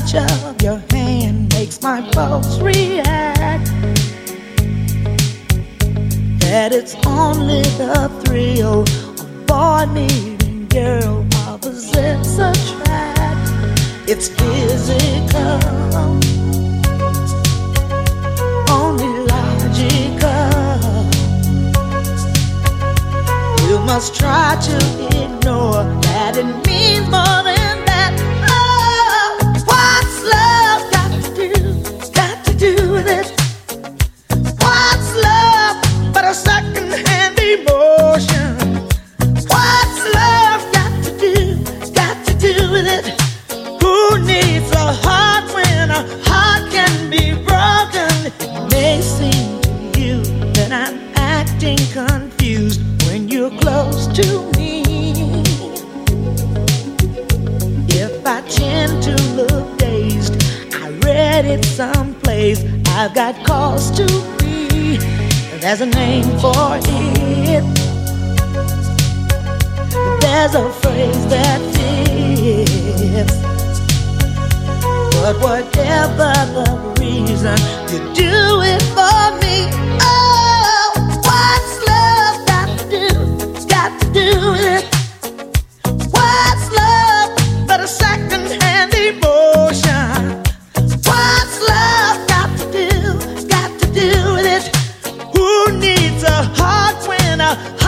touch of your hand makes my pulse react. That it's only the thrill of boy meeting girl, opposites attract. It's physical, only logical. You must try to ignore that it means more than that. Oh, what's love got to do with it? What's love but a second-hand emotion? What's love got to do with it? Who needs a heart when a heart can be broken? It may seem to you that I'm acting confused when you're close to me. If I tend to look dazed, I read it someplace. I've got cause to be. There's a name for it. There's a phrase that fits. But whatever the reason, you do it for me. Oh, what's love got to do with it? What's love but a second-hand emotion? What's love got to do with it? Who needs a heart when a